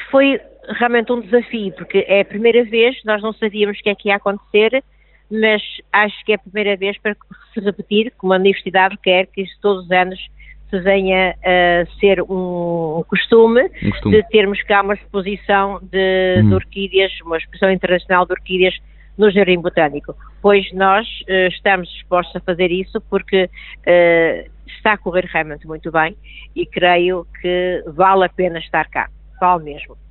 foi realmente um desafio, porque é a primeira vez, nós não sabíamos o que é que ia acontecer, mas acho que é a primeira vez para se repetir, como a Universidade quer que isto todos os anos se venha a ser um costume de termos cá uma exposição de orquídeas, uma exposição internacional de orquídeas no Jardim Botânico. Pois nós estamos dispostos a fazer isso porque está a correr realmente muito bem e creio que vale a pena estar cá, vale mesmo.